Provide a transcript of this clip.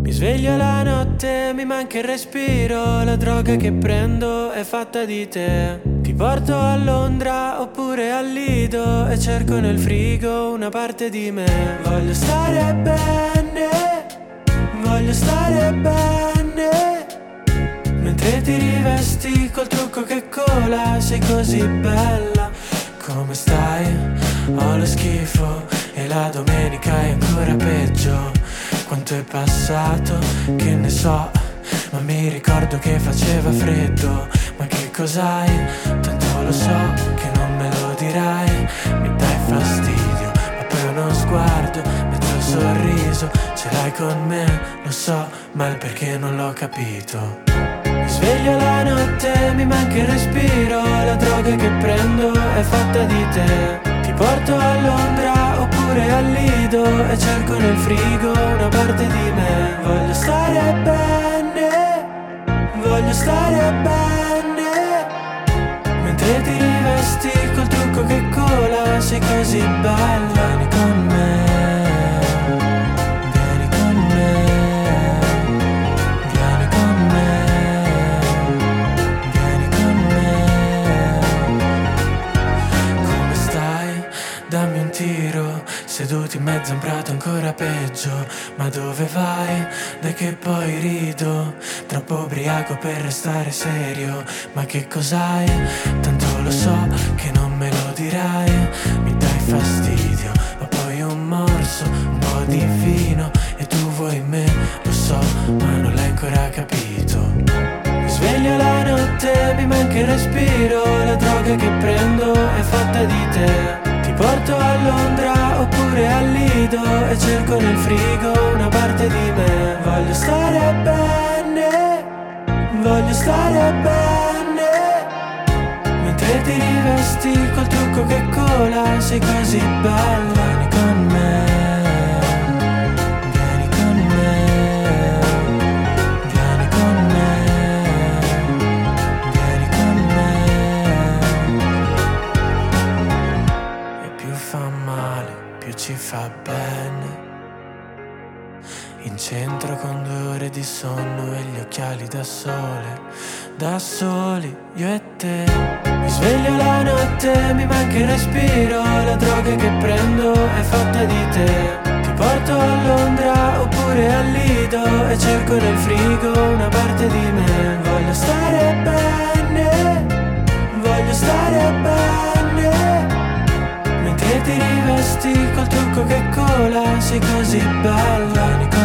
Mi sveglio la notte, mi manca il respiro. La droga che prendo è fatta di te. Ti porto a Londra oppure al Lido e cerco nel frigo una parte di me. Voglio stare bene, voglio stare bene. Mentre ti rivesti col trucco che cola, sei così bella. Come stai? Ho lo schifo e la domenica è ancora peggio. Quanto è passato? Che ne so, ma mi ricordo che faceva freddo. Ma che cos'hai? Tanto lo so che non me lo dirai. Mi dai fastidio, ma poi uno sguardo, mezzo sorriso. Ce l'hai con me, lo so, ma il perché non l'ho capito. Mi sveglio la notte, mi manca il respiro. La droga che prendo è fatta di te. Ti porto a Londra oppure al Lido e cerco nel frigo una parte di me. Voglio stare bene, voglio stare bene. Mentre ti rivesti col trucco che cola, sei così bella. Vieni con me, vieni con me, vieni con me, vieni con me. Come stai? Dammi un tiro. Seduti in mezzo a un prato ancora peggio. Ma dove vai? Dai che poi rido. Troppo ubriaco per restare serio. Ma che cos'hai? Tanto lo so che non me lo dirai. Mi dai fastidio, ma poi un morso, un po' di vino e tu vuoi me, lo so, ma non l'hai ancora capito. Mi sveglio la notte, mi manca il respiro. La droga che prendo è fatta di te. Ti porto a Londra oppure al Lido e cerco nel frigo una parte di me. Voglio stare bene, voglio stare bene. Mentre ti rivesti col trucco che cola, sei così bella. Vieni con me, vieni con me, vieni con me, vieni con me. E più fa male, più ci fa bene. In centro con 2 ore di sonno e gli occhiali da sole. Da soli, io e te. Mi sveglio la notte, mi manca il respiro. La droga che prendo è fatta di te. Ti porto a Londra oppure al Lido e cerco nel frigo una parte di me. Voglio stare bene, voglio stare bene. Mentre ti rivesti col trucco che cola, sei così bella.